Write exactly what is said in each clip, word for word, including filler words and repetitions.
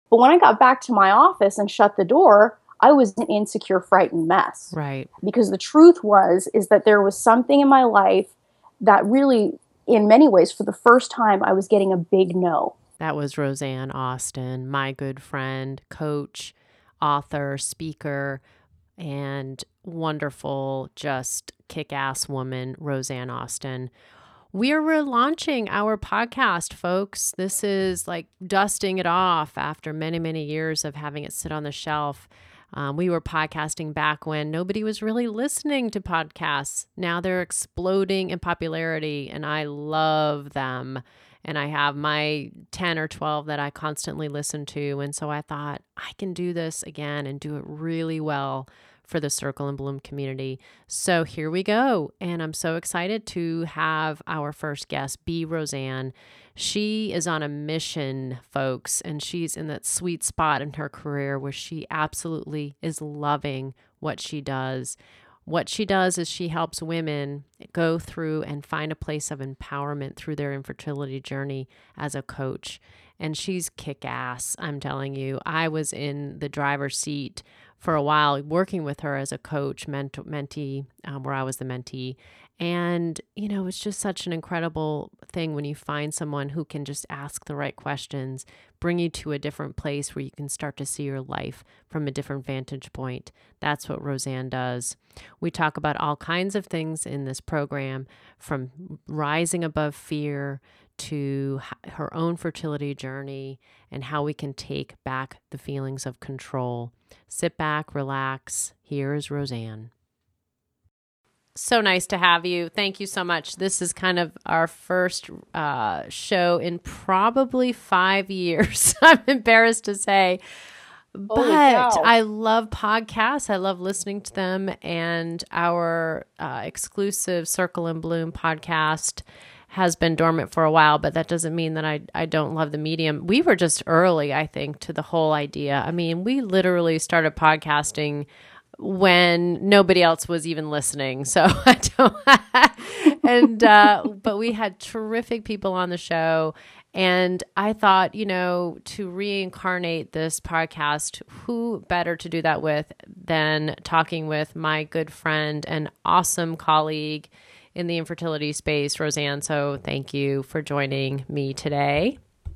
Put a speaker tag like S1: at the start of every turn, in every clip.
S1: But when I got back to my office and shut the door, I was an insecure, frightened mess.
S2: Right.
S1: Because the truth was, is that there was something in my life that really, in many ways, for the first time, I was getting a big no.
S2: That was Roseanne Austin, my good friend, coach, author, speaker, and wonderful, just kick-ass woman, Roseanne Austin. We're relaunching our podcast, folks. This is like dusting it off after many, many years of having it sit on the shelf. Um, we were podcasting back when nobody was really listening to podcasts. Now they're exploding in popularity, and I love them. And I have my ten or twelve that I constantly listen to. And so I thought I can do this again and do it really well for the Circle and Bloom community. So here we go. And I'm so excited to have our first guest be Roseanne. She is on a mission, folks, and she's in that sweet spot in her career where she absolutely is loving what she does. What she does is she helps women go through and find a place of empowerment through their infertility journey as a coach. And she's kick-ass, I'm telling you. I was in the driver's seat for a while working with her as a coach, ment- mentee, um, where I was the mentee. And, you know, it's just such an incredible thing when you find someone who can just ask the right questions, bring you to a different place where you can start to see your life from a different vantage point. That's what Roseanne does. We talk about all kinds of things in this program, from rising above fear to her own fertility journey and how we can take back the feelings of control. Sit back, relax. Here is Roseanne. So nice to have you. Thank you so much. This is kind of our first uh, show in probably five years. I'm embarrassed to say, but I love podcasts. I love listening to them, and our uh, exclusive Circle and Bloom podcast has been dormant for a while, but that doesn't mean that I, I don't love the medium. We were just early, I think, to the whole idea. I mean, we literally started podcasting when nobody else was even listening. So I don't, and, uh, but we had terrific people on the show. And I thought, you know, to reincarnate this podcast, who better to do that with than talking with my good friend and awesome colleague in the infertility space, Roseanne. So thank you for joining me today.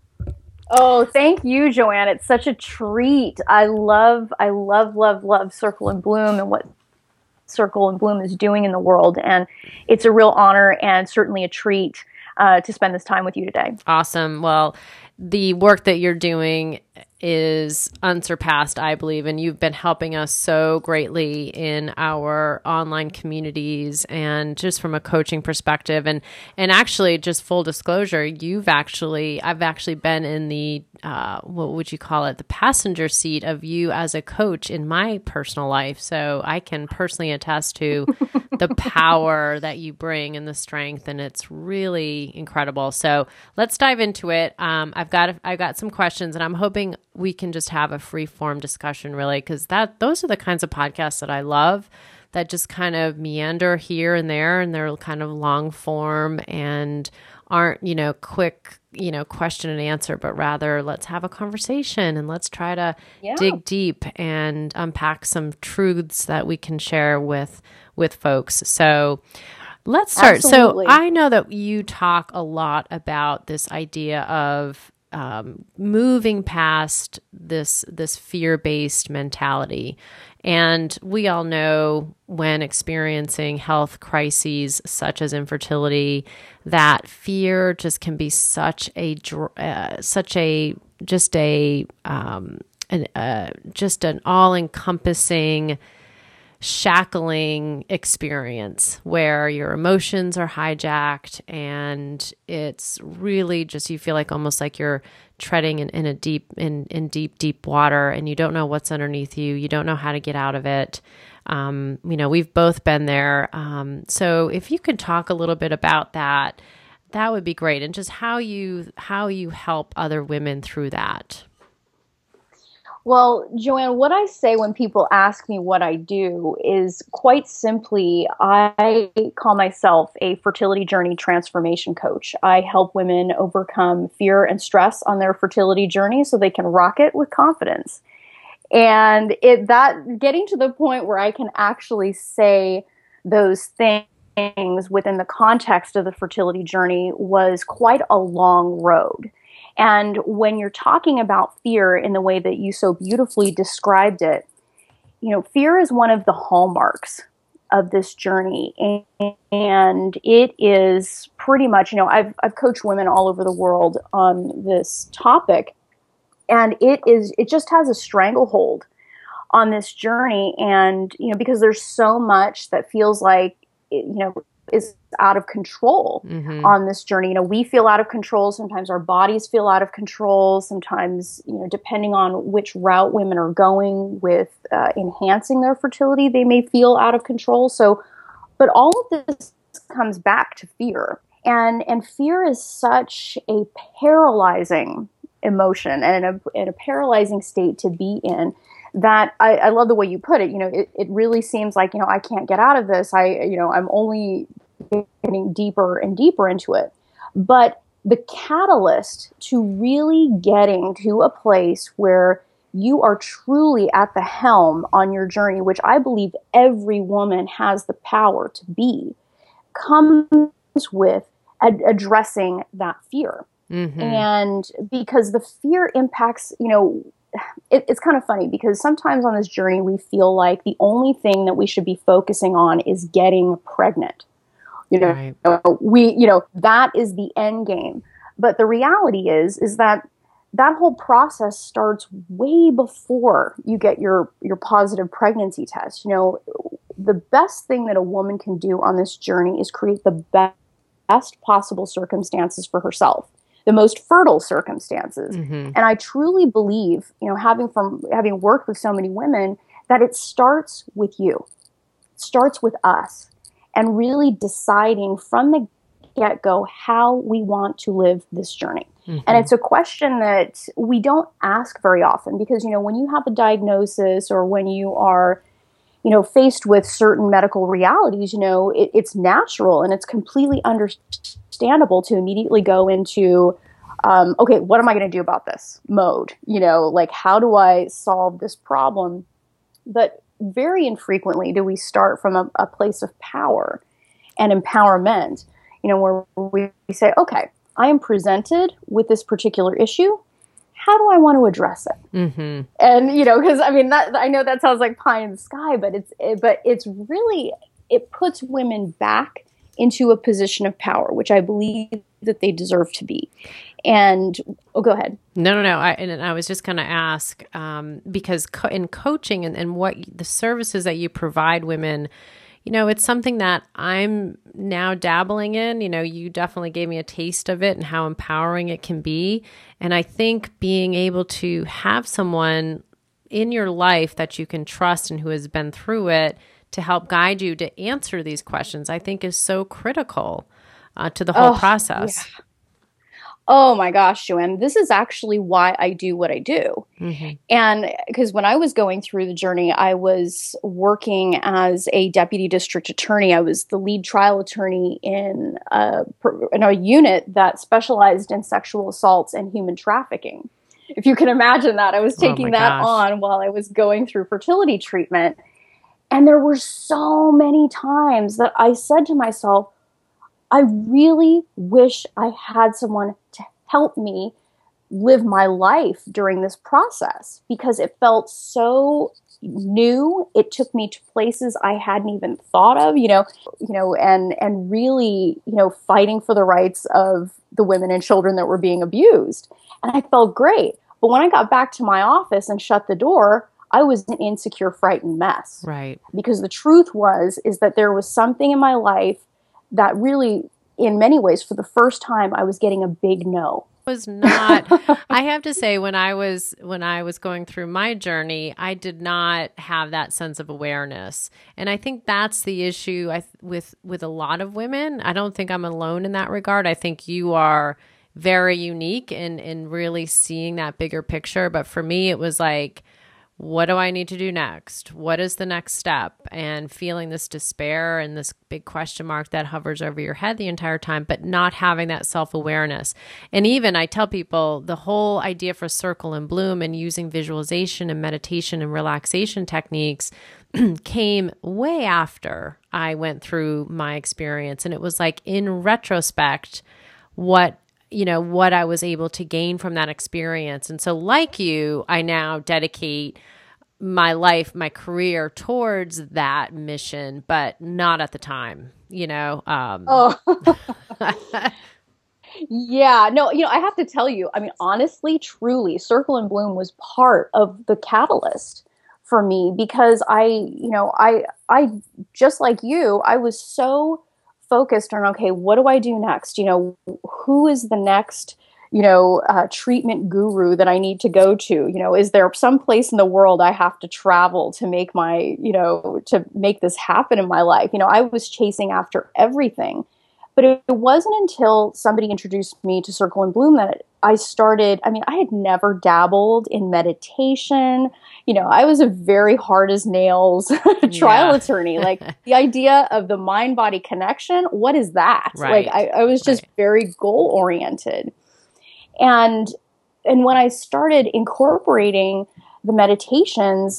S1: Oh, thank you, Joanne. It's such a treat. I love, I love, love, love Circle and Bloom and what Circle and Bloom is doing in the world. And it's a real honor and certainly a treat uh, to spend this time with you today.
S2: Awesome. Well, the work that you're doing is unsurpassed, I believe, and you've been helping us so greatly in our online communities and just from a coaching perspective. And and actually, just full disclosure, you've actually, I've actually been in the, uh, what would you call it, the passenger seat of you as a coach in my personal life. So I can personally attest to the power that you bring and the strength, and it's really incredible. So let's dive into it. Um, I've got I've got some questions, and I'm hoping we can just have a free form discussion, really, because that those are the kinds of podcasts that I love, that just kind of meander here and there, and they're kind of long form and aren't, you know, quick, you know, question and answer, but rather let's have a conversation and let's try to yeah. dig deep and unpack some truths that we can share with with folks. So let's start.
S1: Absolutely.
S2: So I know that you talk a lot about this idea of Um, moving past this this fear-based mentality. And we all know when experiencing health crises such as infertility, that fear just can be such a uh, such a just a um, an, uh, just an all-encompassing shackling experience where your emotions are hijacked, and it's really just, you feel like almost like you're treading in, in a deep, in, in deep, deep water, and you don't know what's underneath you. You don't know how to get out of it. Um, you know, we've both been there. Um, so if you could talk a little bit about that, that would be great. And just how you, how you help other women through that.
S1: Well, Joanne, what I say when people ask me what I do is quite simply, I call myself a fertility journey transformation coach. I help women overcome fear and stress on their fertility journey so they can rock it with confidence. And it that getting to the point where I can actually say those things within the context of the fertility journey was quite a long road. And when you're talking about fear in the way that you so beautifully described it, you know, fear is one of the hallmarks of this journey. And it is pretty much, you know, I've, I've coached women all over the world on this topic. And it is, it just has a stranglehold on this journey. And, you know, because there's so much that feels like, you know, is out of control mm-hmm. on this journey. You know, we feel out of control. Sometimes our bodies feel out of control. Sometimes, you know, depending on which route women are going with uh, enhancing their fertility, they may feel out of control. So, but all of this comes back to fear. And, and fear is such a paralyzing emotion and a, and a paralyzing state to be in that I, I love the way you put it. You know, it, it really seems like, you know, I can't get out of this. I, you know, I'm only getting deeper and deeper into it. But the catalyst to really getting to a place where you are truly at the helm on your journey, which I believe every woman has the power to be, comes with ad- addressing that fear. Mm-hmm. And because the fear impacts, you know, it, it's kind of funny because sometimes on this journey, we feel like the only thing that we should be focusing on is getting pregnant. You know, right. we, you know, that is the end game. But the reality is, is that that whole process starts way before you get your, your positive pregnancy test. You know, the best thing that a woman can do on this journey is create the best, best possible circumstances for herself. The most fertile circumstances. Mm-hmm. And I truly believe, you know, having from having worked with so many women, that it starts with you. It starts with us. And really deciding from the get-go how we want to live this journey. Mm-hmm. And it's a question that we don't ask very often because, you know, when you have a diagnosis or when you are, you know, faced with certain medical realities, you know, it, it's natural and it's completely understandable to immediately go into, um, okay, what am I going to do about this mode? You know, like, how do I solve this problem? But very infrequently do we start from a, a place of power and empowerment, you know, where we say, okay, I am presented with this particular issue. How do I want to address it? Mm-hmm. And, you know, because I mean, that, I know that sounds like pie in the sky, but it's, it, but it's really, it puts women back into a position of power, which I believe that they deserve to be. And oh, go ahead.
S2: No, no, no. I, and I was just going to ask, um, because co- in coaching and, and what the services that you provide women, you know, it's something that I'm now dabbling in. You know, you definitely gave me a taste of it and how empowering it can be. And I think being able to have someone in your life that you can trust and who has been through it to help guide you to answer these questions, I think is so critical uh, to the whole oh, process.
S1: Yeah. Oh my gosh, Joanne, this is actually why I do what I do. Mm-hmm. And because when I was going through the journey, I was working as a deputy district attorney. I was the lead trial attorney in a, in a unit that specialized in sexual assaults and human trafficking. If you can imagine that, I was taking oh that gosh. on while I was going through fertility treatment. And there were so many times that I said to myself, I really wish I had someone to help me live my life during this process because it felt so new. It took me to places I hadn't even thought of, you know, you know, and, and really, you know, fighting for the rights of the women and children that were being abused. And I felt great. But when I got back to my office and shut the door, I was an insecure, frightened mess.
S2: Right.
S1: Because the truth was, is that there was something in my life that really, in many ways, for the first time, I was getting a big no.
S2: Was not, I have to say, when I was, when I was going through my journey, I did not have that sense of awareness. And I think that's the issue I, with, with a lot of women. I don't think I'm alone in that regard. I think you are very unique in, in really seeing that bigger picture. But for me, it was like, what do I need to do next? What is the next step? And feeling this despair and this big question mark that hovers over your head the entire time, but not having that self-awareness. And even I tell people the whole idea for Circle and Bloom and using visualization and meditation and relaxation techniques came way after I went through my experience. And it was like in retrospect, what you know, what I was able to gain from that experience. And so like you, I now dedicate my life, my career towards that mission, but not at the time, you know? Um,
S1: Oh, yeah. No, you know, I have to tell you, I mean, honestly, truly, Circle and Bloom was part of the catalyst for me because I, you know, I, I, just like you, I was so focused on, okay, what do I do next? You know, who is the next, you know, uh, treatment guru that I need to go to? You know, is there some place in the world I have to travel to make my, you know, to make this happen in my life? You know, I was chasing after everything. But it, it wasn't until somebody introduced me to Circle and Bloom that I started, I mean, I had never dabbled in meditation. You know, I was a very hard as nails trial
S2: Yeah.
S1: attorney. Like the idea of the mind body connection, what is that?
S2: Right.
S1: Like I, I was just
S2: Right.
S1: very goal oriented. And and when I started incorporating the meditations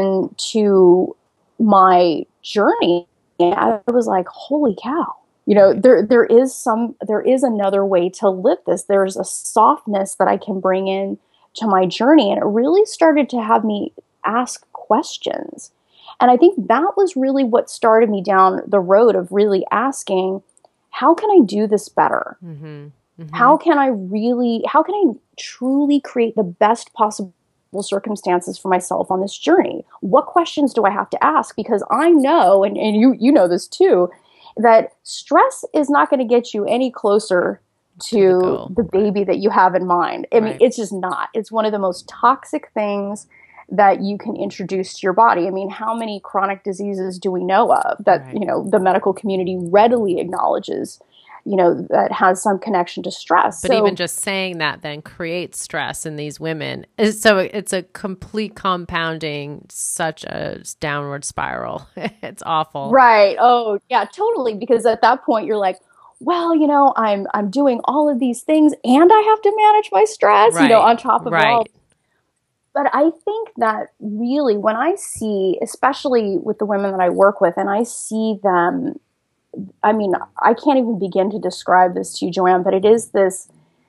S1: into my journey, I was like, holy cow. You know, there there is some there is another way to live this. There's a softness that I can bring in to my journey. And it really started to have me ask questions. And I think that was really what started me down the road of really asking, how can I do this better?
S2: Mm-hmm. Mm-hmm.
S1: How can I really, how can I truly create the best possible circumstances for myself on this journey? What questions do I have to ask? Because I know, and, and you you know this too, that stress is not going to get you any closer to,
S2: To the goal.
S1: the baby that you have in mind. I mean,
S2: Right.
S1: it's just not. It's one of the most toxic things that you can introduce to your body. I mean, how many chronic diseases do we know of that,
S2: Right.
S1: you know, the medical community readily acknowledges, you know, that has some connection to stress.
S2: But
S1: so,
S2: even just saying that then creates stress in these women. Is- So it's a complete compounding, such a downward spiral. It's awful.
S1: right. Oh, yeah, totally. Because at that point you're like, well, you know, I'm I'm doing all of these things and I have to manage my stress, you know,
S2: Right.
S1: on top of it all.
S2: Right.
S1: But I think that really when I see, especially with the women that I work with, and I see them, I mean, I can't even begin to describe this to you, Joanne, but it is this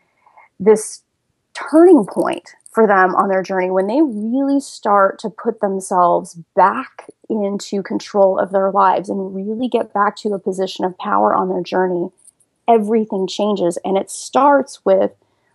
S1: this turning point for them on their journey when they really start to put themselves back into control of their lives and really get back to a position of power on their journey. Everything changes, and it starts with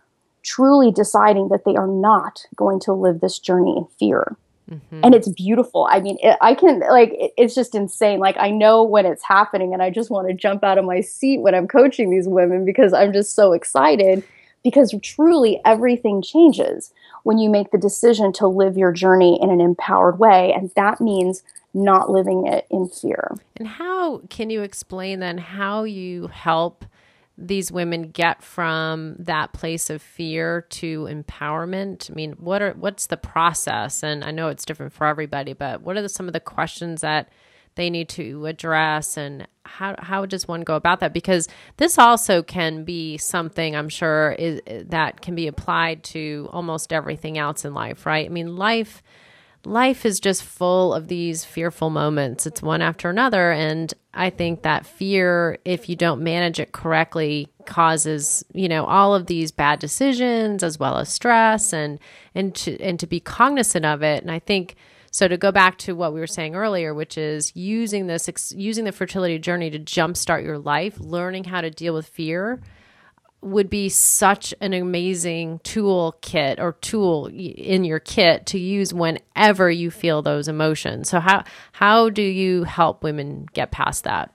S1: truly deciding that they are not going to live this journey in fear.
S2: Mm-hmm.
S1: And it's beautiful. I mean, it, I can, like, it, it's just insane. Like, I know when it's happening, and I just want to jump out of my seat when I'm coaching these women because I'm just so excited, because truly everything changes when you make the decision to live your journey in an empowered way. And that means not living it in fear.
S2: And how can you explain then how you help these women get from that place of fear to empowerment? I mean, what are what's the process? And I know it's different for everybody, but what are the, some of the questions that they need to address, and how how does one go about that? Because this also can be something, I'm sure, is that can be applied to almost everything else in life, right? I mean, life life is just full of these fearful moments. It's one after another. And I think that fear, if you don't manage it correctly, causes, you know, all of these bad decisions as well as stress, and, and to, and to be cognizant of it. And I think, so to go back to what we were saying earlier, which is using this, using the fertility journey to jumpstart your life, learning how to deal with fear would be such an amazing tool kit or tool in your kit to use whenever you feel those emotions. So how how do you help women get past that?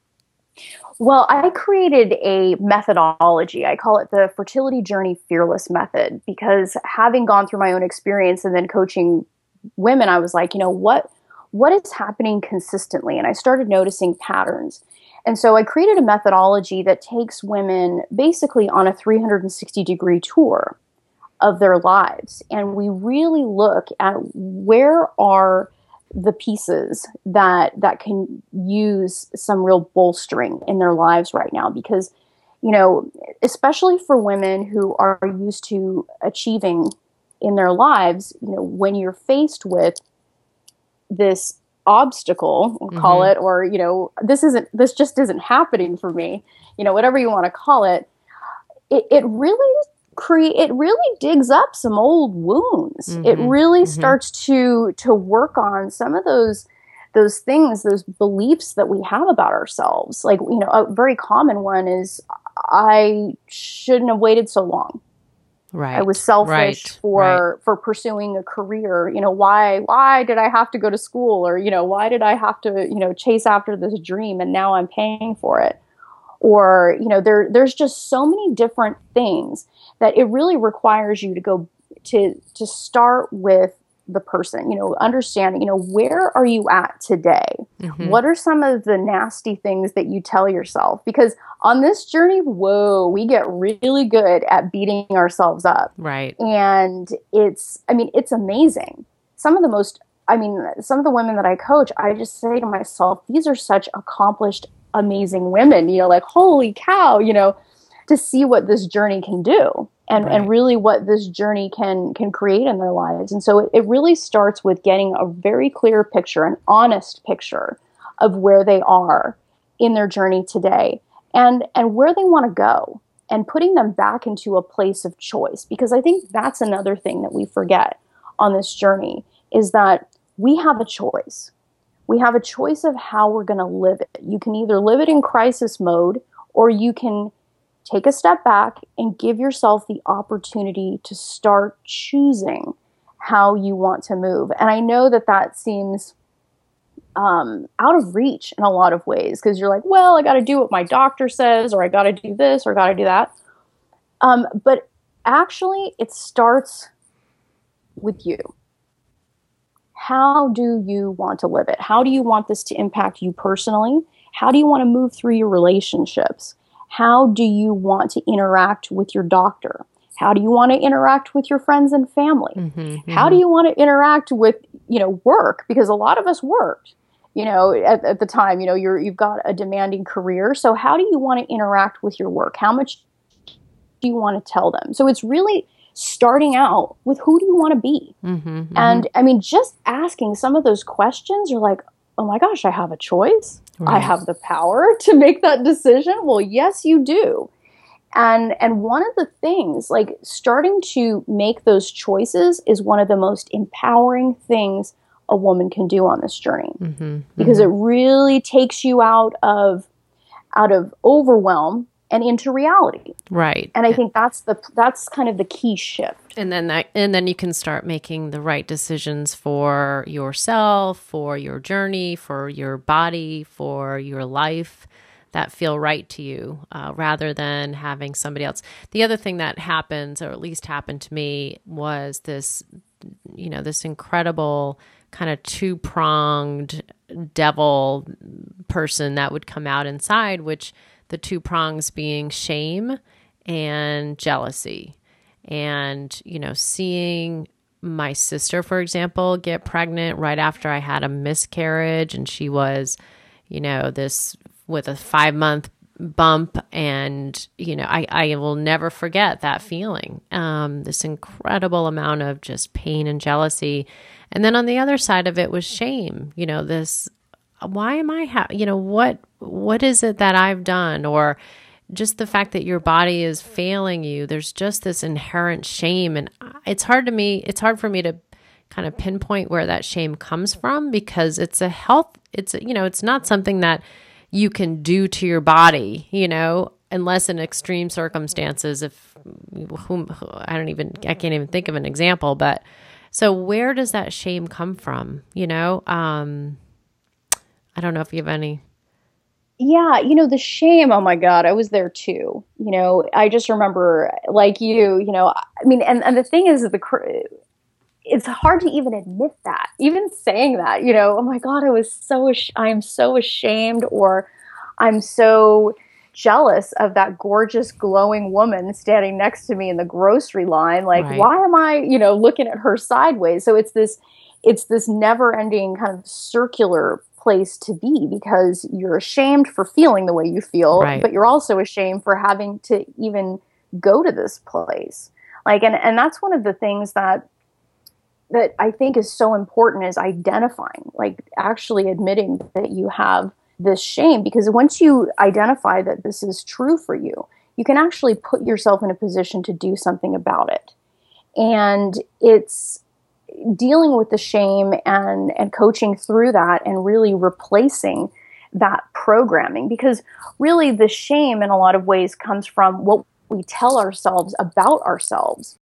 S1: Well, I created a methodology. I call it the Fertility Journey Fearless Method, because having gone through my own experience and then coaching women, I was like, you know, what what is happening consistently? And I started noticing patterns. And so I created a methodology that takes women basically on a three hundred sixty degree tour of their lives. And we really look at where are the pieces that that can use some real bolstering in their lives right now. Because, you know, especially for women who are used to achieving in their lives, you know, when you're faced with this obstacle, we'll call
S2: Mm-hmm.
S1: it, or, you know, this isn't, this just isn't happening for me, you know, whatever you want to call it, it, it really create, it really digs up some old wounds.
S2: Mm-hmm.
S1: It really
S2: Mm-hmm.
S1: starts to, to work on some of those, those things, those beliefs that we have about ourselves. Like, you know, a very common one is, I shouldn't have waited so long.
S2: Right.
S1: I was selfish
S2: right.
S1: for
S2: right.
S1: for pursuing a career. You know, why why did I have to go to school? Or, you know, why did I have to, you know, chase after this dream and now I'm paying for it? Or, you know, there there's just so many different things that it really requires you to go to to start with the person, you know, understanding, you know, where are you at today?
S2: Mm-hmm.
S1: What are some of the nasty things that you tell yourself? Because on this journey, whoa, we get really good at beating ourselves up.
S2: Right.
S1: And it's, I mean, it's amazing. Some of the most, I mean, some of the women that I coach, I just say to myself, these are such accomplished, amazing women, you know, like, holy cow, you know, to see what this journey can do. And,
S2: Right.
S1: and really what this journey can can create in their lives. And so it, it really starts with getting a very clear picture, an honest picture of where they are in their journey today and, and where they want to go, and putting them back into a place of choice. Because I think that's another thing that we forget on this journey, is that we have a choice. We have a choice of how we're going to live it. You can either live it in crisis mode, or you can take a step back and give yourself the opportunity to start choosing how you want to move. And I know that that seems um, out of reach in a lot of ways, because you're like, well, I got to do what my doctor says, or I got to do this, or got to do that. Um, but actually, it starts with you. How do you want to live it? How do you want this to impact you personally? How do you want to move through your relationships? How do you want to interact with your doctor? How do you want to interact with your friends and family?
S2: Mm-hmm, mm-hmm.
S1: How do you want to interact with, you know, work? Because a lot of us worked, you know, at, at the time, you know, you're, you've got a demanding career. So how do you want to interact with your work? How much do you want to tell them? So it's really starting out with, who do you want to be?
S2: Mm-hmm, mm-hmm.
S1: And I mean, just asking some of those questions, you're like, oh my gosh, I have a choice. Right. I have the power to make that decision. Well, yes, you do. And and one of the things, like, starting to make those choices is one of the most empowering things a woman can do on this journey.
S2: Mm-hmm,
S1: because
S2: mm-hmm.
S1: it really takes you out of out of overwhelm and into reality.
S2: Right.
S1: And I think that's the that's kind of the key shift.
S2: And then that and then you can start making the right decisions for yourself, for your journey, for your body, for your life, that feel right to you, uh, rather than having somebody else. The other thing that happens, or at least happened to me, was this, you know, this incredible kind of two-pronged devil person that would come out inside, which the two prongs being shame and jealousy. And, you know, seeing my sister, for example, get pregnant right after I had a miscarriage, and she was, you know, this with a five month bump. And, you know, I, I will never forget that feeling, um, this incredible amount of just pain and jealousy. And then on the other side of it was shame, you know, this, why am I, ha- you know, what, what is it that I've done? Or just the fact that your body is failing you. There's just this inherent shame. And it's hard to me, it's hard for me to kind of pinpoint where that shame comes from, because it's a health, it's, you know, it's not something that you can do to your body, you know, unless in extreme circumstances, if whom, I don't even, I can't even think of an example, but so where does that shame come from? You know, um, I don't know if you have any.
S1: Yeah, you know, the shame, oh my God, I was there too. You know, I just remember, like you, you know, I mean, and, and the thing is, the it's hard to even admit that, even saying that, you know, oh my God, I was so, I am so ashamed, or I'm so jealous of that gorgeous glowing woman standing next to me in the grocery line. Like,
S2: Right.
S1: why am I, you know, looking at her sideways? So it's this, it's this never ending kind of circular place to be, because you're ashamed for feeling the way you feel,
S2: Right.
S1: but you're also ashamed for having to even go to this place. Like, and, and that's one of the things that, that I think is so important, is identifying, like actually admitting that you have this shame, because once you identify that this is true for you, you can actually put yourself in a position to do something about it. And it's dealing with the shame and, and coaching through that and really replacing that programming, because really the shame in a lot of ways comes from what we tell ourselves about ourselves.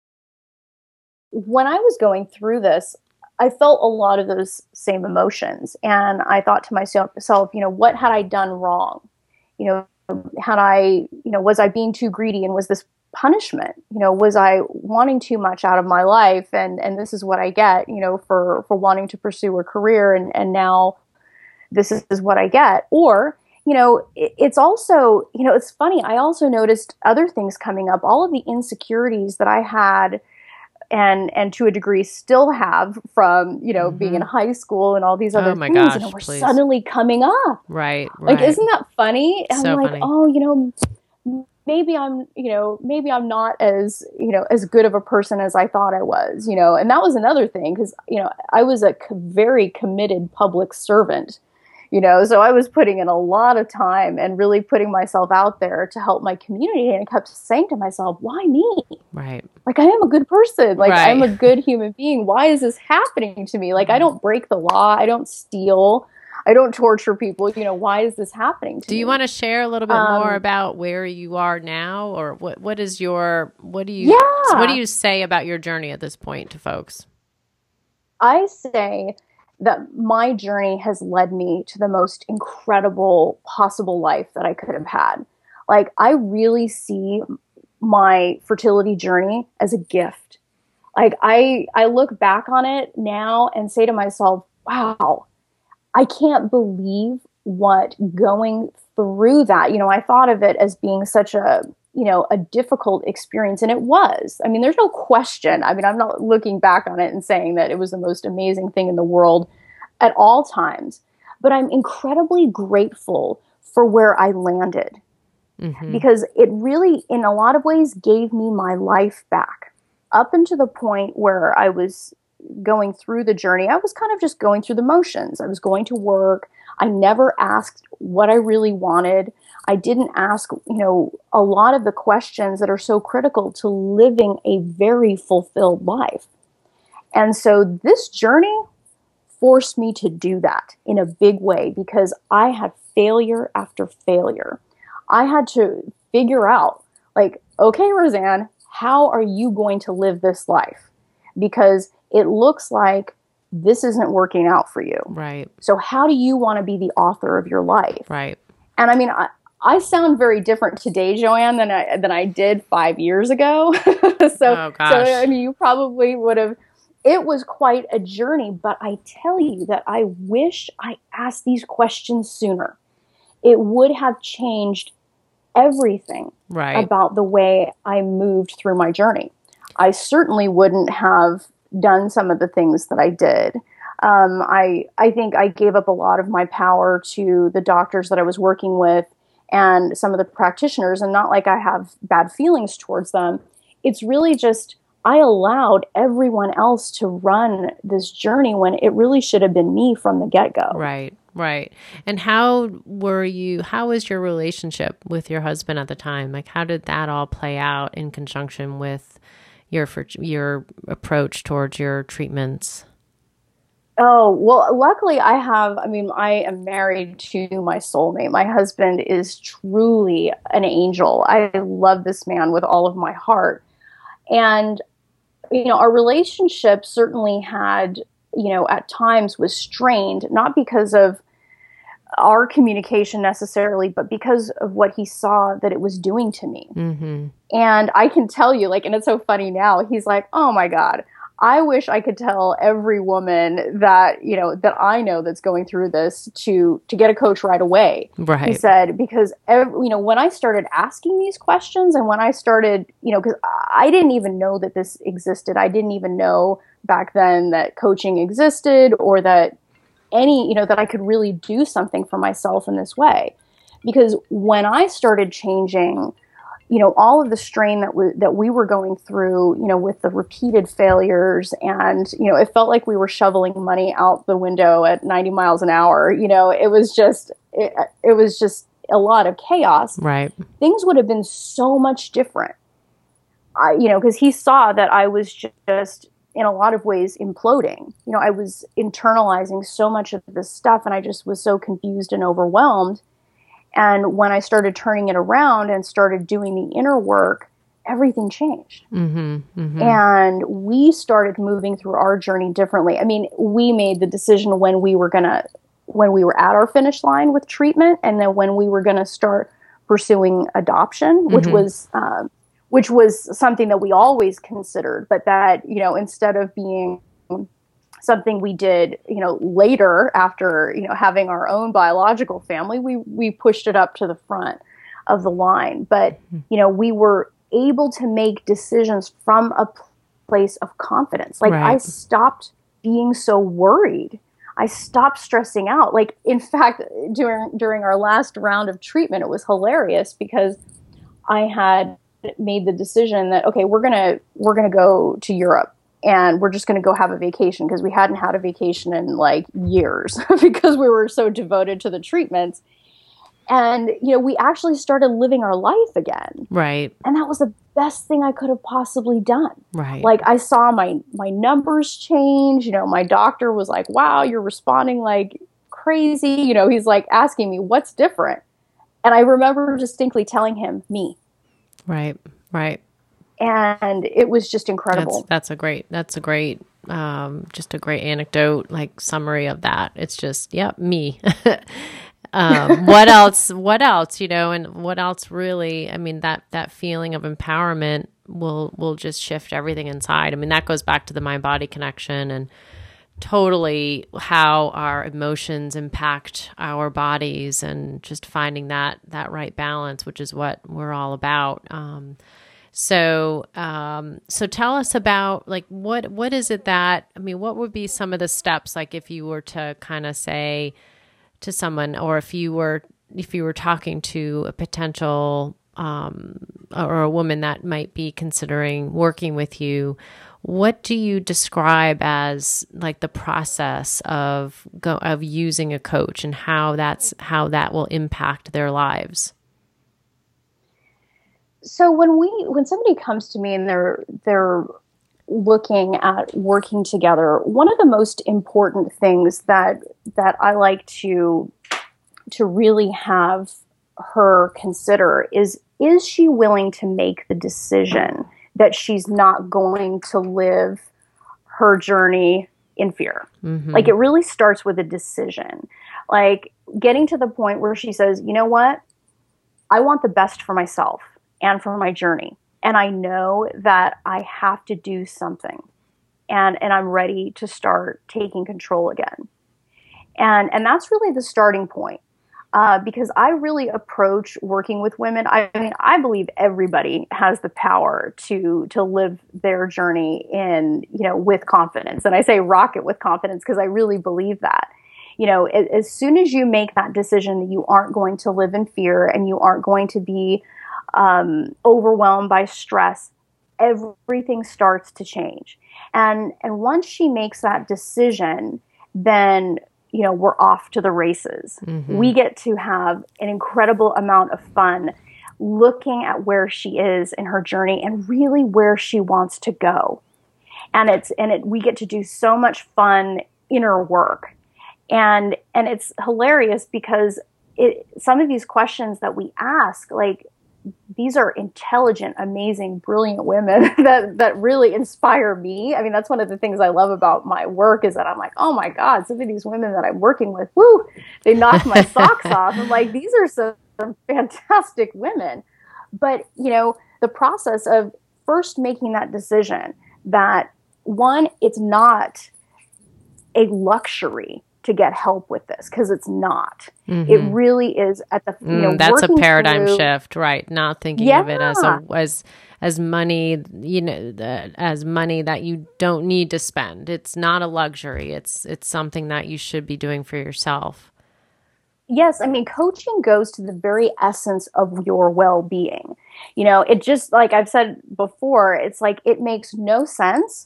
S1: When I was going through this, I felt a lot of those same emotions. And I thought to myself, you know, what had I done wrong? You know, had I, you know, was I being too greedy, and was this punishment? You know, was I wanting too much out of my life? And, and this is what I get, you know, for, for wanting to pursue a career. And, and now this is, is what I get. Or, you know, it, it's also, you know, it's funny. I also noticed other things coming up, all of the insecurities that I had and and to a degree still have from, you know, mm-hmm. being in high school and all these other
S2: oh my
S1: things,
S2: gosh,
S1: and we're
S2: please.
S1: suddenly coming up.
S2: Right,
S1: Like,
S2: right.
S1: isn't that funny? And
S2: So
S1: I'm like,
S2: funny.
S1: oh, you know, maybe I'm, you know, maybe I'm not as, you know, as good of a person as I thought I was, you know. And that was another thing, because, you know, I was a co- very committed public servant. You know, so I was putting in a lot of time and really putting myself out there to help my community. And I kept saying to myself, why me?
S2: Right.
S1: Like, I am a good person. Like,
S2: right.
S1: I'm a good human being. Why is this happening to me? Like, I don't break the law. I don't steal. I don't torture people. You know, why is this happening to
S2: do
S1: me?
S2: you want to share a little bit
S1: um,
S2: more about where you are now, or what, what is your, what do you,
S1: yeah.
S2: what do you say about your journey at this point to folks?
S1: I say that my journey has led me to the most incredible possible life that I could have had. Like, I really see my fertility journey as a gift. Like, I, I look back on it now and say to myself, wow, I can't believe what going through that, you know, I thought of it as being such a, you know, a difficult experience. And it was. I mean, there's no question. I mean, I'm not looking back on it and saying that it was the most amazing thing in the world at all times, but I'm incredibly grateful for where I landed, mm-hmm. because it really, in a lot of ways, gave me my life back. Up until the point where I was going through the journey, I was kind of just going through the motions. I was going to work. I never asked what I really wanted. I didn't ask, you know, a lot of the questions that are so critical to living a very fulfilled life. And so this journey forced me to do that in a big way, because I had failure after failure. I had to figure out, like, okay, Roseanne, how are you going to live this life? Because it looks like this isn't working out for you.
S2: Right. So
S1: how do you want to be the author of your life?
S2: Right.
S1: And I mean, I, I sound very different today, Joanne, than I than I did five years ago. so,
S2: oh, gosh.
S1: so I mean, you probably would have. It was quite a journey, but I tell you that I wish I asked these questions sooner. It would have changed everything
S2: right.
S1: about the way I moved through my journey. I certainly wouldn't have done some of the things that I did. Um, I I think I gave up a lot of my power to the doctors that I was working with and some of the practitioners, and not like I have bad feelings towards them. It's really just I allowed everyone else to run this journey when it really should have been me from the get-go.
S2: Right, right. And how were you, how was your relationship with your husband at the time? Like, how did that all play out in conjunction with your your approach towards your treatments?
S1: Oh, well, luckily I have, I mean, I am married to my soulmate. My husband is truly an angel. I love this man with all of my heart. And, you know, our relationship certainly had, you know, at times was strained, not because of our communication necessarily, but because of what he saw that it was doing to me.
S2: Mm-hmm.
S1: And I can tell you, like, and it's so funny now, he's like, oh my God, I wish I could tell every woman that, you know, that I know that's going through this to to get a coach right away.
S2: Right.
S1: He said, because, every, you know, when I started asking these questions and when I started, you know, because I didn't even know that this existed. I didn't even know back then that coaching existed or that any, you know, that I could really do something for myself in this way. Because when I started changing, you know, all of the strain that we, that we were going through, you know, with the repeated failures and, you know, it felt like we were shoveling money out the window at ninety miles an hour. You know, it was just, it, it was just a lot of chaos.
S2: Right.
S1: Things would have been so much different. I, you know, because he saw that I was just in a lot of ways imploding. You know, I was internalizing so much of this stuff and I just was so confused and overwhelmed. And when I started turning it around and started doing the inner work, everything changed.
S2: Mm-hmm, mm-hmm.
S1: And we started moving through our journey differently. I mean, we made the decision when we were going to, when we were at our finish line with treatment, and then when we were going to start pursuing adoption, which mm-hmm. was, um, which was something that we always considered, but that, you know, instead of being something we did, you know, later after, you know, having our own biological family, we, we pushed it up to the front of the line. But, you know, we were able to make decisions from a place of confidence. Like right. I stopped being so worried. I stopped stressing out. Like, in fact, during, during our last round of treatment, it was hilarious because I had made the decision that, okay, we're going to, we're going to go to Europe. And we're just going to go have a vacation because we hadn't had a vacation in like years because we were so devoted to the treatments. And, you know, we actually started living our life again.
S2: Right.
S1: And that was the best thing I could have possibly done.
S2: Right.
S1: Like I saw my, my numbers change. You know, my doctor was like, wow, you're responding like crazy. You know, he's like asking me what's different. And I remember distinctly telling him, me.
S2: Right. Right.
S1: And it was just incredible.
S2: That's, that's a great, that's a great, um, just a great anecdote, like summary of that. It's just, yep, yeah, me. um, what else, what else, you know, and what else really, I mean, that, that feeling of empowerment will, will just shift everything inside. I mean, that goes back to the mind body connection and totally how our emotions impact our bodies and just finding that, that right balance, which is what we're all about. Um, So, um, so tell us about like, what, what is it that, I mean, what would be some of the steps? Like if you were to kind of say to someone, or if you were, if you were talking to a potential, um, or a woman that might be considering working with you, what do you describe as like the process of go, of using a coach and how that's, how that will impact their lives?
S1: So when we, when somebody comes to me and they're, they're looking at working together, one of the most important things that, that I like to, to really have her consider is, is she willing to make the decision that she's not going to live her journey in fear? Mm-hmm. Like it really starts with a decision, like getting to the point where she says, you know what, I want the best for myself and for my journey. And I know that I have to do something and, and I'm ready to start taking control again. And, and that's really the starting point. Uh, because I really approach working with women. I mean, I believe everybody has the power to, to live their journey in, you know, with confidence. And I say rock it with confidence because I really believe that. You know, as, as soon as you make that decision that you aren't going to live in fear and you aren't going to be um, overwhelmed by stress, everything starts to change. And, and once she makes that decision, then, you know, we're off to the races. Mm-hmm. We get to have an incredible amount of fun looking at where she is in her journey and really where she wants to go. And it's, and it, we get to do so much fun inner work. And, and it's hilarious because it, some of these questions that we ask, like, these are intelligent, amazing, brilliant women that, that really inspire me. I mean, that's one of the things I love about my work is that I'm like, oh my God, some of these women that I'm working with, woo, they knock my socks off. I'm like, these are some, some fantastic women. But, you know, the process of first making that decision that one, it's not a luxury to get help with this, because it's not. Mm-hmm. It really is at the, you know,
S2: mm, that's a paradigm
S1: through,
S2: shift, right? Not thinking
S1: yeah.
S2: of it as a, as, as money, you know, the, as money that you don't need to spend. It's not a luxury. It's, it's something that you should be doing for yourself.
S1: Yes. I mean, coaching goes to the very essence of your well-being. You know, it just, like I've said before, it's like, it makes no sense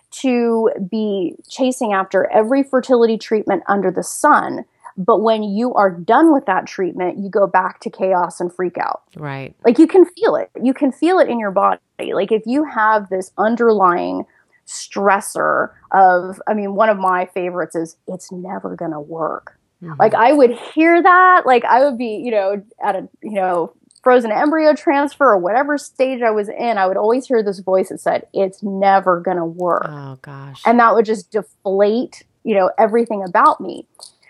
S1: to be chasing after every fertility treatment under the sun, but when you are done with that treatment, you go back to chaos and freak out.
S2: Right.
S1: Like, you can feel it. You can feel it in your body. Like, if you have this underlying stressor of, I mean, one of my favorites is, it's never going to work. Mm-hmm. Like, I would hear that, like I would be, you know, at a, you know, frozen embryo transfer or whatever stage I was in, I would always hear this voice that said, it's never going to work.
S2: Oh gosh.
S1: And that would just deflate, you know, everything about me.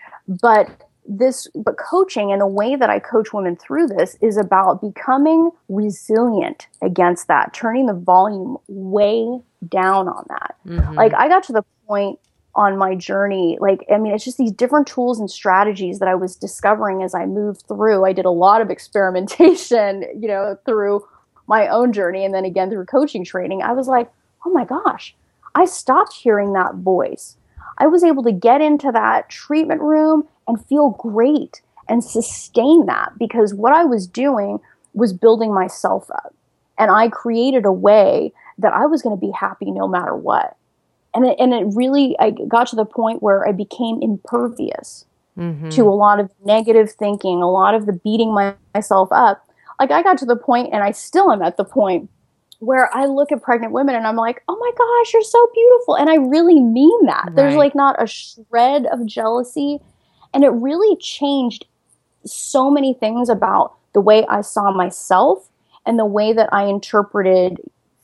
S1: But this, but coaching and the way that I coach women through this is about becoming resilient against that, turning the volume way down on that. Mm-hmm. Like, I got to the point on my journey, like, I mean, it's just these different tools and strategies that I was discovering as I moved through. I did a lot of experimentation, you know, through my own journey, and then again through coaching training. I was like, oh my gosh, I stopped hearing that voice. I was able to get into that treatment room and feel great and sustain that, because what I was doing was building myself up. And I created a way that I was going to be happy no matter what. And it, and it really, I got to the point where I became impervious mm-hmm. to a lot of negative thinking, a lot of the beating my, myself up. Like, I got to the point, and I still am at the point, where I look at pregnant women and I'm like, oh my gosh, you're so beautiful. And I really mean that. Right. There's like not a shred of jealousy. And it really changed so many things about the way I saw myself and the way that I interpreted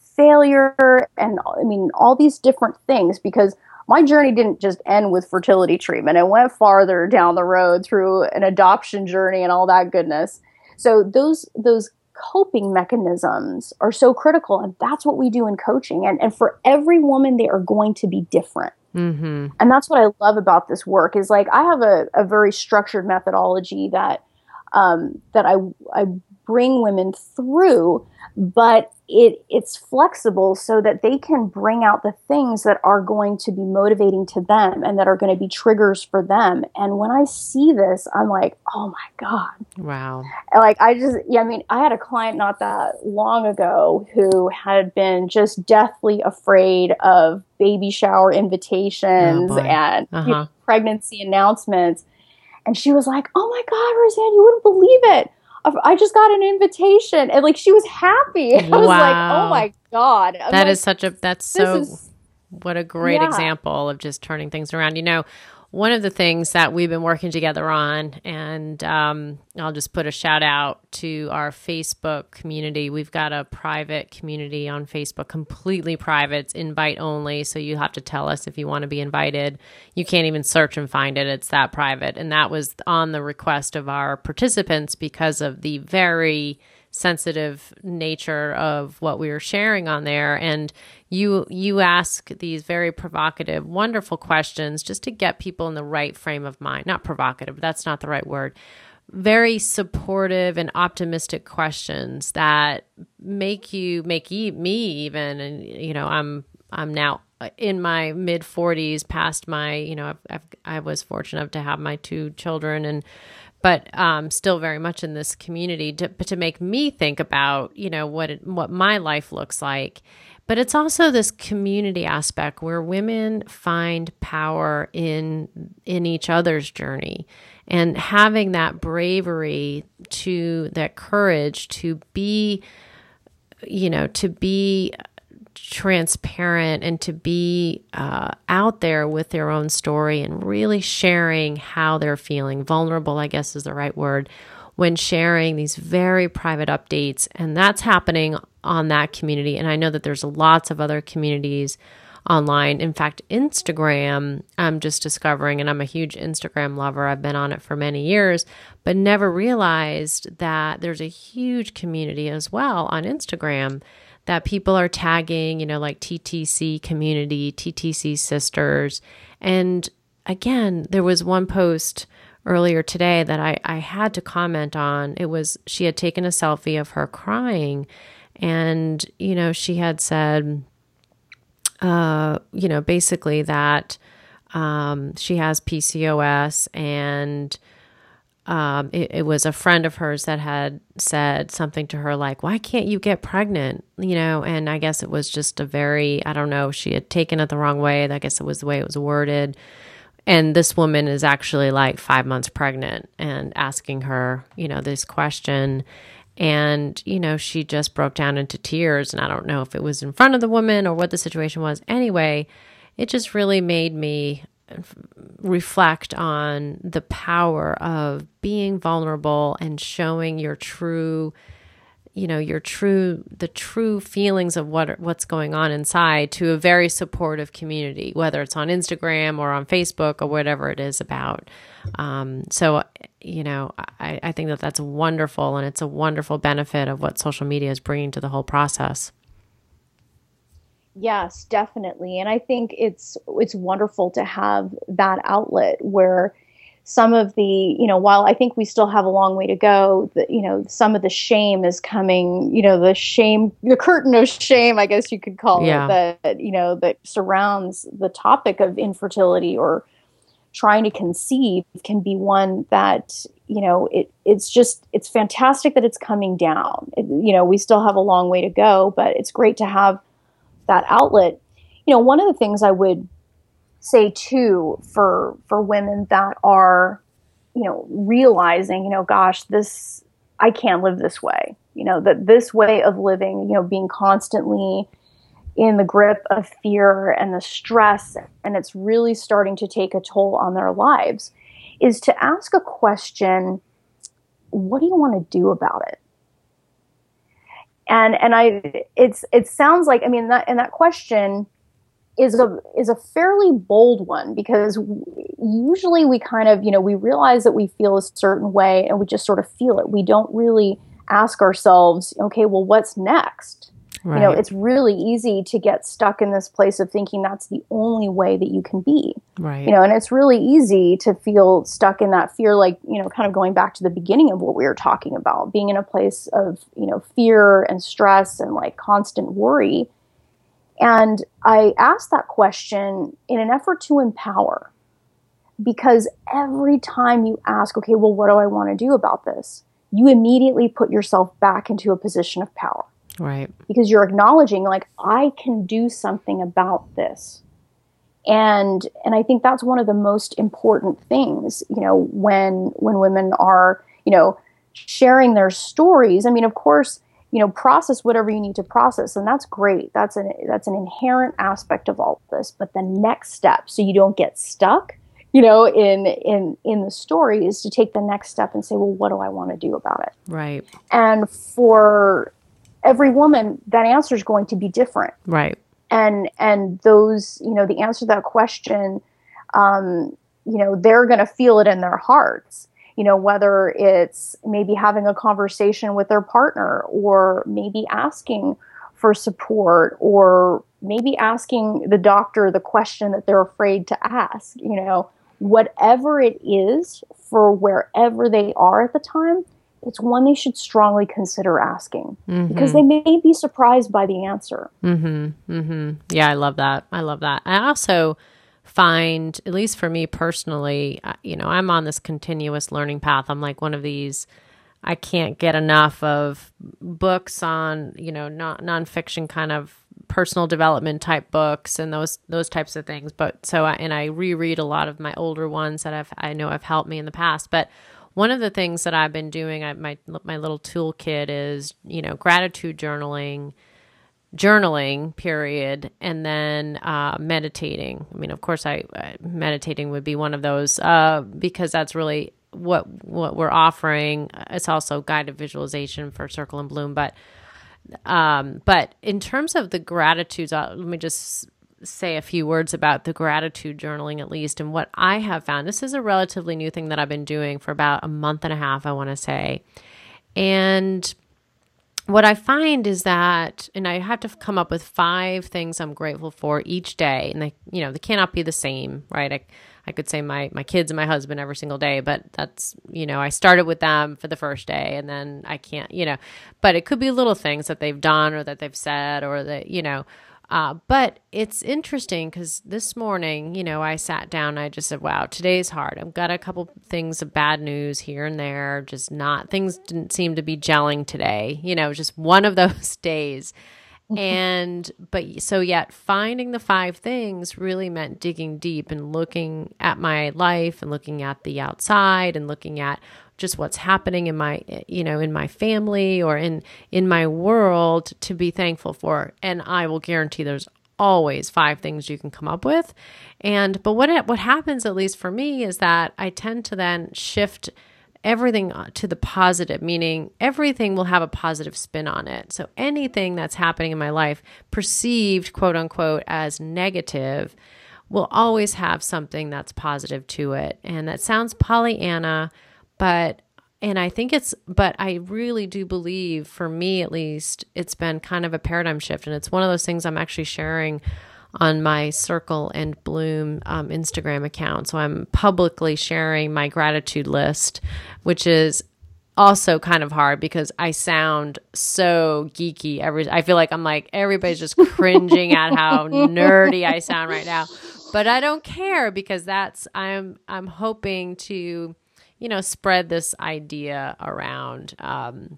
S1: failure, and I mean, all these different things, because my journey didn't just end with fertility treatment. It went farther down the road through an adoption journey and all that goodness. So those those coping mechanisms are so critical, and that's what we do in coaching. And and for every woman, they are going to be different. Mm-hmm. And that's what I love about this work, is like, I have a, a very structured methodology that um, that I I bring women through, but it it's flexible so that they can bring out the things that are going to be motivating to them and that are going to be triggers for them. And when I see this, I'm like, oh my God.
S2: Wow.
S1: Like, I just, yeah, I mean, I had a client not that long ago who had been just deathly afraid of baby shower invitations oh and uh-huh. you know, pregnancy announcements. And she was like, oh my God, Roseanne, you wouldn't believe it. I just got an invitation, and like, she was happy. I was wow. like, oh my God. I'm
S2: that
S1: like,
S2: is such a, that's so, is, what a great yeah. example of just turning things around. You know, one of the things that we've been working together on, and um, I'll just put a shout out to our Facebook community. We've got a private community on Facebook, completely private. It's invite only. So you have to tell us if you want to be invited. You can't even search and find it. It's that private. And that was on the request of our participants because of the very sensitive nature of what we were sharing on there. And you you ask these very provocative, wonderful questions just to get people in the right frame of mind. Not provocative, that's not the right word. Very supportive and optimistic questions that make you, make e- me even, and you know, I'm I'm now in my mid forties, past my, you know, I've, I've, I was fortunate enough to have my two children, and but um, still very much in this community, to, but to make me think about, you know, what it, what my life looks like. But it's also this community aspect where women find power in in each other's journey, and having that bravery, to that courage to be, you know, to be transparent and to be uh, out there with their own story and really sharing how they're feeling. Vulnerable, I guess, is the right word, when sharing these very private updates. And that's happening on that community. And I know that there's lots of other communities online. In fact, Instagram, I'm just discovering, and I'm a huge Instagram lover. I've been on it for many years, but never realized that there's a huge community as well on Instagram that people are tagging, you know, like T T C community, T T C sisters. And again, there was one post earlier today that I, I had to comment on. It was, she had taken a selfie of her crying, and, you know, she had said, uh, you know, basically that um, she has P C O S, and Um, it, it was a friend of hers that had said something to her like, why can't you get pregnant? You know, and I guess it was just a very, I don't know, she had taken it the wrong way. I guess it was the way it was worded. And this woman is actually like five months pregnant and asking her, you know, this question. And, you know, she just broke down into tears. And I don't know if it was in front of the woman or what the situation was. Anyway, it just really made me reflect on the power of being vulnerable and showing your true, you know, your true, the true feelings of what what's going on inside to a very supportive community, whether it's on Instagram or on Facebook or whatever it is about. Um, so, you know, I, I think that that's wonderful, and it's a wonderful benefit of what social media is bringing to the whole process.
S1: Yes, definitely. And I think it's it's wonderful to have that outlet where some of the, you know, while I think we still have a long way to go, the, you know, some of the shame is coming, you know, the shame, the curtain of shame, I guess you could call
S2: Yeah.
S1: it, that, you know, that surrounds the topic of infertility or trying to conceive can be one that, you know, it it's just, it's fantastic that it's coming down. It, you know, we still have a long way to go, but it's great to have that outlet. You know, one of the things I would say too for for women that are, you know, realizing, you know, gosh, this, I can't live this way. You know, that this way of living, you know, being constantly in the grip of fear and the stress, and it's really starting to take a toll on their lives, is to ask a question: what do you want to do about it? And and I it's it sounds like, I mean, that, and that question is a is a fairly bold one, because usually we kind of, you know, we realize that we feel a certain way and we just sort of feel it. We don't really ask ourselves, okay, well, what's next? Right. You know, it's really easy to get stuck in this place of thinking that's the only way that you can be.
S2: Right.
S1: You know, and it's really easy to feel stuck in that fear, like, you know, kind of going back to the beginning of what we were talking about, being in a place of, you know, fear and stress and like constant worry. And I asked that question in an effort to empower, because every time you ask, okay, well, what do I want to do about this? You immediately put yourself back into a position of power.
S2: Right.
S1: Because you're acknowledging, like, I can do something about this. And and I think that's one of the most important things, you know, when when women are, you know, sharing their stories. I mean, of course, you know, process whatever you need to process, and that's great. That's an that's an inherent aspect of all of this. But the next step, so you don't get stuck, you know, in in in the story, is to take the next step and say, well, what do I want to do about it?
S2: Right.
S1: And for every woman, that answer is going to be different.
S2: Right.
S1: And and those, you know, the answer to that question, um, you know, they're going to feel it in their hearts. You know, whether it's maybe having a conversation with their partner, or maybe asking for support, or maybe asking the doctor the question that they're afraid to ask. You know, whatever it is for wherever they are at the time, it's one they should strongly consider asking, mm-hmm. because they may be surprised by the answer.
S2: Mm-hmm. Mm-hmm. Yeah, I love that. I love that. I also find, at least for me personally, you know, I'm on this continuous learning path. I'm like one of these, I can't get enough of books on, you know, non nonfiction kind of personal development type books and those those types of things. But so, I, and I reread a lot of my older ones that I've, I know have helped me in the past. But one of the things that I've been doing, I, my my little toolkit is, you know, gratitude journaling, journaling period, and then uh, meditating. I mean, of course, I uh, meditating would be one of those uh, because that's really what what we're offering. It's also guided visualization for Circle and Bloom, but um, but in terms of the gratitudes, uh, let me just say a few words about the gratitude journaling, at least, and what I have found. This is a relatively new thing that I've been doing for about a month and a half, I want to say. And what I find is that, and I have to come up with five things I'm grateful for each day. And they, you know, they cannot be the same, right? I, I could say my, my kids and my husband every single day, but that's, you know, I started with them for the first day and then I can't, you know, but it could be little things that they've done or that they've said or that, you know, Uh, but it's interesting because this morning, you know, I sat down, I just said, wow, today's hard. I've got a couple things of bad news here and there, just not, things didn't seem to be gelling today, you know, just one of those days. And, but so yet finding the five things really meant digging deep and looking at my life and looking at the outside and looking at just what's happening in my, you know, in my family or in, in my world to be thankful for. And I will guarantee there's always five things you can come up with. And, but what, what happens, at least for me, is that I tend to then shift everything to the positive, meaning everything will have a positive spin on it. So anything that's happening in my life, perceived quote unquote as negative, will always have something that's positive to it. And that sounds Pollyanna, but, and I think it's, but I really do believe, for me at least, it's been kind of a paradigm shift. And it's one of those things I'm actually sharing on my Circle and Bloom um, Instagram account. So I'm publicly sharing my gratitude list, which is also kind of hard because I sound so geeky. Every I feel like I'm like, everybody's just cringing at how nerdy I sound right now. But I don't care because that's, I'm, I'm hoping to, you know, spread this idea around. Um,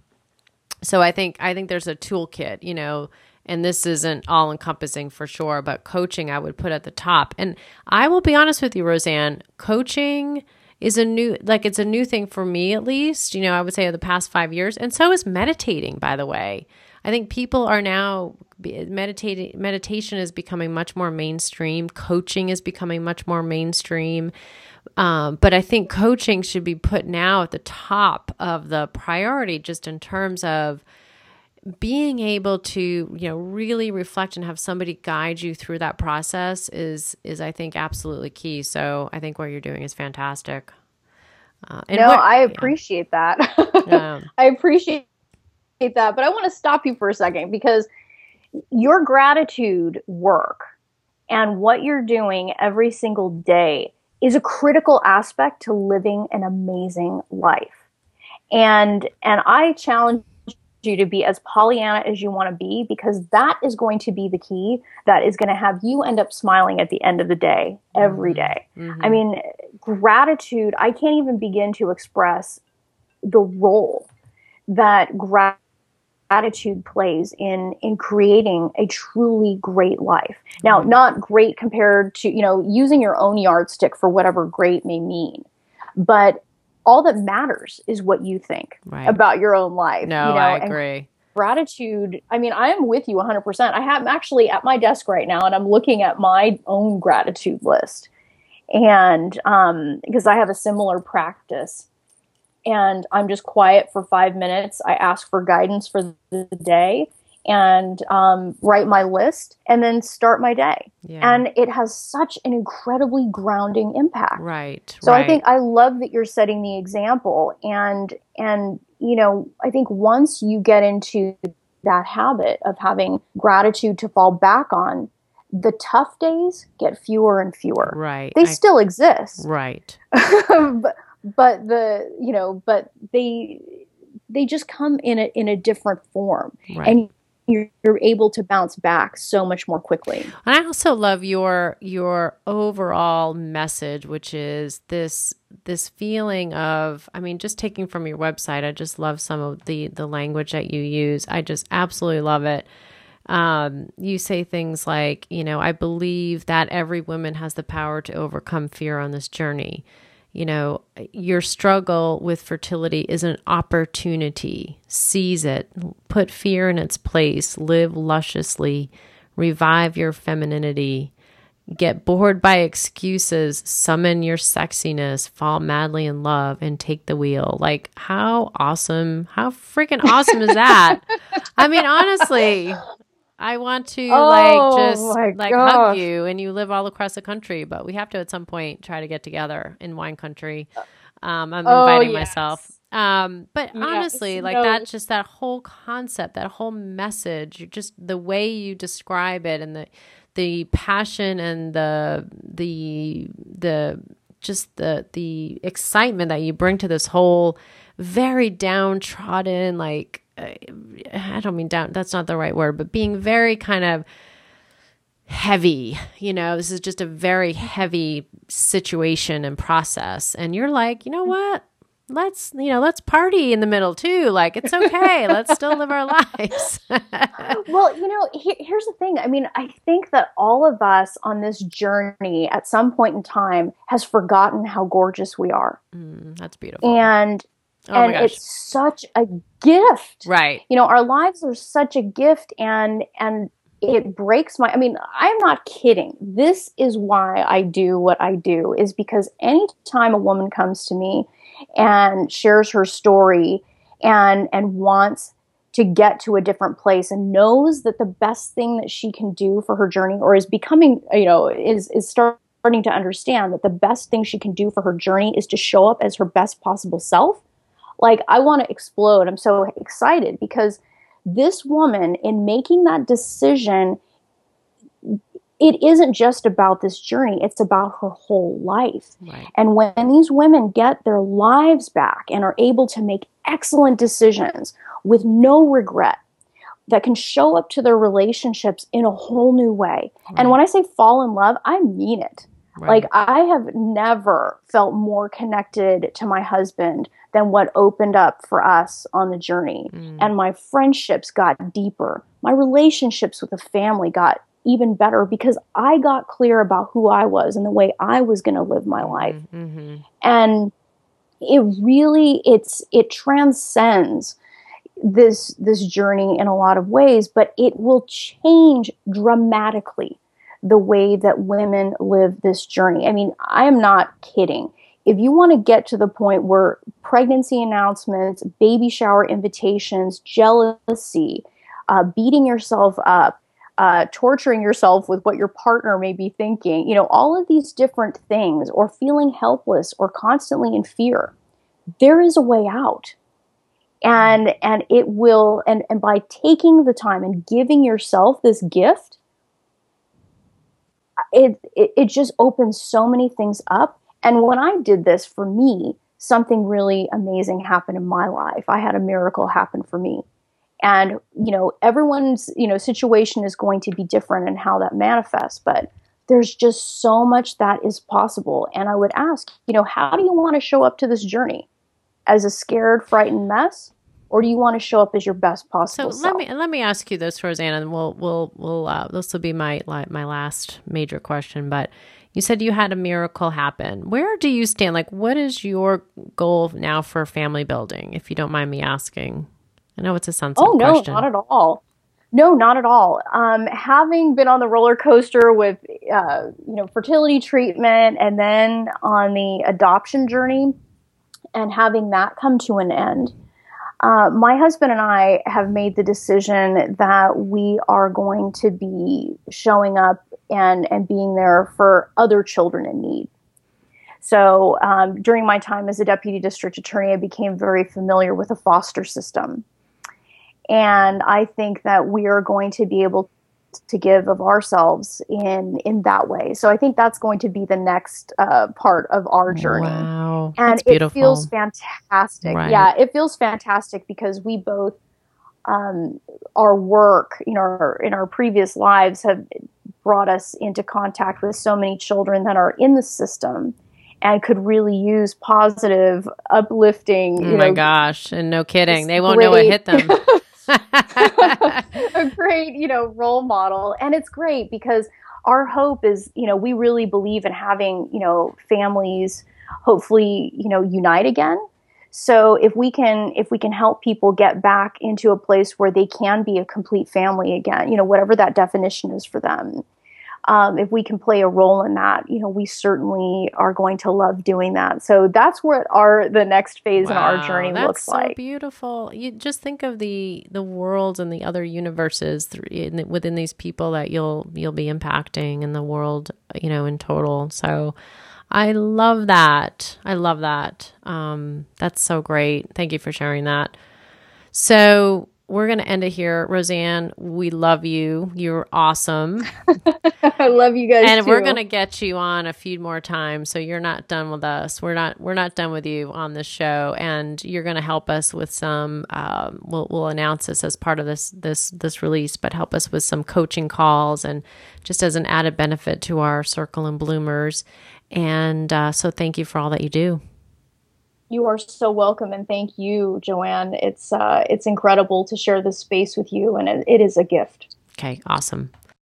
S2: so I think, I think there's a toolkit, you know, and this isn't all encompassing for sure, but coaching I would put at the top. And I will be honest with you, Roseanne, coaching is a new, like it's a new thing for me, at least, you know, I would say over the past five years. And so is meditating, by the way. I think people are now meditating, meditation is becoming much more mainstream. Coaching is becoming much more mainstream. Um, but I think coaching should be put now at the top of the priority, just in terms of being able to, you know, really reflect and have somebody guide you through that process is, is I think absolutely key. So I think what you're doing is fantastic.
S1: Uh, and no, what, I appreciate yeah. that. Yeah. I appreciate that, but I want to stop you for a second because your gratitude work and what you're doing every single day is a critical aspect to living an amazing life. And, and I challenge you to be as Pollyanna as you want to be, because that is going to be the key that is going to have you end up smiling at the end of the day, every day. Mm-hmm. I mean, gratitude, I can't even begin to express the role that gra- gratitude plays in, in creating a truly great life. Now, mm-hmm. not great compared to, you know, using your own yardstick for whatever great may mean, but all that matters is what you think right. about your own life.
S2: No,
S1: you know?
S2: I
S1: and
S2: agree.
S1: Gratitude, I mean, I am with you one hundred percent. I have, I'm actually at my desk right now and I'm looking at my own gratitude list. And um, because I have a similar practice and I'm just quiet for five minutes. I ask for guidance for the day and um, write my list and then start my day. Yeah. And it has such an incredibly grounding impact.
S2: Right.
S1: So
S2: right.
S1: I think I love that you're setting the example. And, and, you know, I think once you get into that habit of having gratitude to fall back on, the tough days get fewer and fewer.
S2: Right.
S1: They
S2: I,
S1: still exist.
S2: Right.
S1: but, but the, you know, but they, they just come in a, in a different form. Right. And You're, you're able to bounce back so much more quickly.
S2: And I also love your your overall message, which is this this feeling of, I mean, just taking from your website, I just love some of the the language that you use. I just absolutely love it. Um, you say things like, you know, I believe that every woman has the power to overcome fear on this journey. You know, your struggle with fertility is an opportunity. Seize it. Put fear in its place. Live lusciously. Revive your femininity. Get bored by excuses. Summon your sexiness. Fall madly in love and take the wheel. Like, how awesome. How freaking awesome is that? I mean, honestly, I want to
S1: oh,
S2: like just like
S1: gosh.
S2: hug you, and you live all across the country, but we have to at some point try to get together in wine country. Um, I'm
S1: oh,
S2: inviting
S1: yes.
S2: myself. Um, but
S1: Yes,
S2: honestly, like
S1: no,
S2: that, just that whole concept, that whole message, you just the way you describe it and the, the passion and the, the, the, just the, the excitement that you bring to this whole very downtrodden, like, uh, I don't mean down, that's not the right word, but being very kind of heavy, you know, this is just a very heavy situation and process. And you're like, you know what? Let's, you know, let's party in the middle too. Like, it's okay. Let's still live our lives.
S1: well, you know, he, here's the thing. I mean, I think that all of us on this journey at some point in time has forgotten how gorgeous we are.
S2: Mm, that's beautiful.
S1: And
S2: oh
S1: and
S2: my gosh.
S1: it's such a gift.
S2: Right.
S1: You know, our lives are such a gift, and and it breaks my, I mean, I'm not kidding. This is why I do what I do, is because anytime a woman comes to me and shares her story and and wants to get to a different place and knows that the best thing that she can do for her journey, or is becoming, you know, is is starting to understand that the best thing she can do for her journey is to show up as her best possible self. Like, I want to explode. I'm so excited because this woman, in making that decision, it isn't just about this journey, it's about her whole life.
S2: Right.
S1: And when these women get their lives back and are able to make excellent decisions with no regret, that can show up to their relationships in a whole new way. Right. And when I say fall in love, I mean it. Right. Like, I have never felt more connected to my husband than what opened up for us on the journey. Mm. And my friendships got deeper. My relationships with the family got even better because I got clear about who I was and the way I was going to live my life. Mm-hmm. And it really, it's, it transcends this, this journey in a lot of ways, but it will change dramatically the way that women live this journey. I mean, I am not kidding. If you want to get to the point where pregnancy announcements, baby shower invitations, jealousy, uh, beating yourself up, uh, torturing yourself with what your partner may be thinking, you know, all of these different things, or feeling helpless or constantly in fear, there is a way out. And, and it will, and, and by taking the time and giving yourself this gift, it, it, it just opens so many things up. And when I did this for me, something really amazing happened in my life. I had a miracle happen for me. And, you know, everyone's, you know, situation is going to be different in how that manifests, but there's just so much that is possible. And I would ask, you know, how do you want to show up to this journey? As a scared, frightened mess? Or do you want to show up as your best possible
S2: so
S1: self?
S2: let me let me ask you this, Rosanna, and we'll we'll we'll uh, this will be my my last major question. But you said you had a miracle happen. Where do you stand? Like, what is your goal now for family building? If you don't mind me asking, I know it's a sensitive
S1: oh, no,
S2: question.
S1: Not at all. No, not at all. Um, having been on the roller coaster with uh, you know fertility treatment, and then on the adoption journey, and having that come to an end. Uh, my husband and I have made the decision that we are going to be showing up and, and being there for other children in need. So um, during my time as a deputy district attorney, I became very familiar with the foster system. And I think that we are going to be able to give of ourselves in in that way. So I think that's going to be the next uh, part of our journey.
S2: Wow,
S1: and
S2: that's
S1: it
S2: beautiful.
S1: feels fantastic.
S2: Right.
S1: Yeah, it feels fantastic because we both, um, our work, you know, our, in our previous lives have brought us into contact with so many children that are in the system and could really use positive, uplifting.
S2: Oh
S1: you
S2: my
S1: know,
S2: gosh, and no kidding, they won't
S1: great,
S2: know what hit them.
S1: a great, you know, role model. And it's great because our hope is, you know, we really believe in having, you know, families hopefully, you know, unite again. So if we can, if we can help people get back into a place where they can be a complete family again, you know, whatever that definition is for them. Um, if we can play a role in that, you know, we certainly are going to love doing that. So that's what our the next phase wow, in our journey
S2: that's
S1: looks
S2: so
S1: like.
S2: Beautiful. You just think of the the worlds and the other universes in, within these people that you'll you'll be impacting in the world, you know, in total. So I love that. I love that. Um, that's so great. Thank you for sharing that. So we're going to end it here. Roseanne, we love you. You're awesome.
S1: I love you guys
S2: and
S1: too.
S2: We're going to get you on a few more times. So you're not done with us. We're not, we're not done with you on this show, and you're going to help us with some, um, we'll, we'll announce this as part of this, this, this release, but help us with some coaching calls and just as an added benefit to our Circle and Bloomers. And uh, so thank you for all that you do.
S1: You are so welcome, and thank you, Joanne. It's uh, it's incredible to share this space with you, and it, it is a gift.
S2: Okay, awesome.